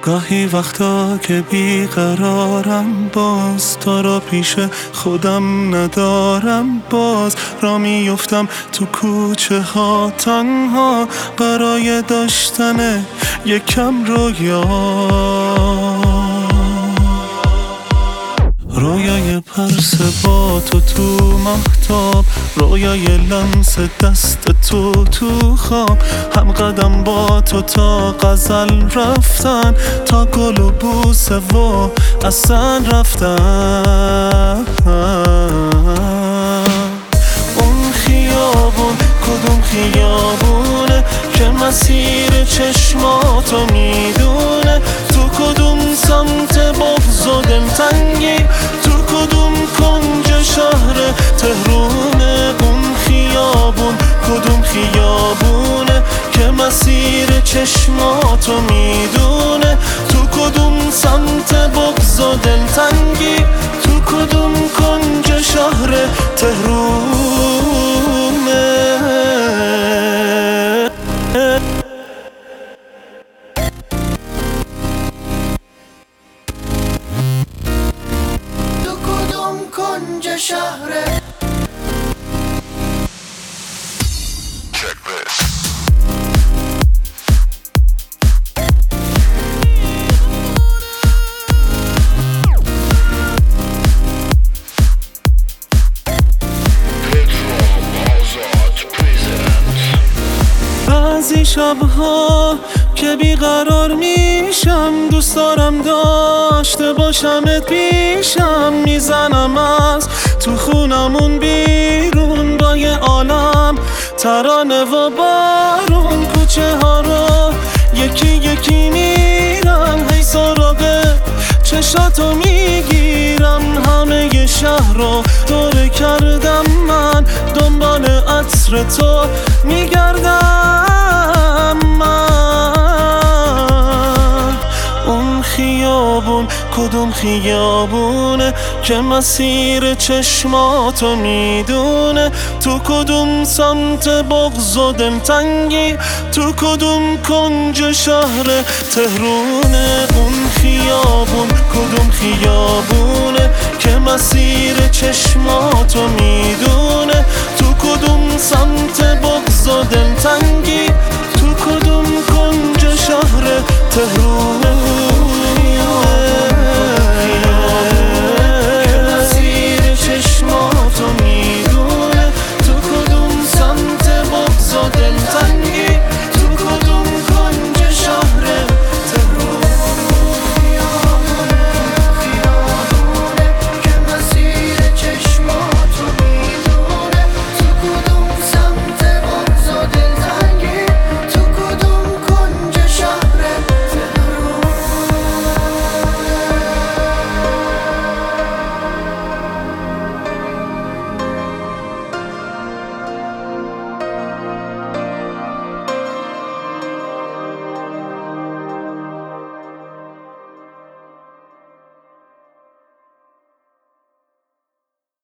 گاهی وقتا که بیقرارم، باز تو رو پیش خودم ندارم، باز را میفتم تو کوچه ها تنها برای داشتن یکم رویا. رویای پرس با تو مهتاب، رویای لمس دست تو خواب، هم قدم با تو تا غزل رفتن، تا گل و بوسه و اصلا رفتن. اون خیابون کدوم خیابونه که مسیر چشماتو میدونه؟ تو کدوم سمت بغض و دلتنگی؟ تو کدوم کنج شهر تهرونه؟ اون خیابون کدوم خیابونه که مسیر چشماتو میدونه؟ تو کدوم سمت بغض و دلتنگی؟ تو کدوم کنج شهر تهرونه؟ تو کدوم کنج شهر؟ بعضی شبها که بیقرار میشم، دوست دارم داشته باشمت پیشم، میزنم از تو خونمون بیرون با یه عالم ترانه و بارون. کوچه ها رو یکی یکی میرم، هی سراغ چشاتو میگیرم، همه ی شهر رو دور کردم، من دنبال عطر تو میگردم. من اون خیابون کدوم خیابونه که مسیر چشماتو میدونه؟ تو کدوم سمت بغض و دلتنگی؟ تو کدوم کنج شهر تهرونه؟ اون خیابون کدوم خیابونه که مسیر چشماتو میدونه؟ تو کدوم سمت بغض و دلتنگی؟ تو کدوم کنج شهر تهرونه؟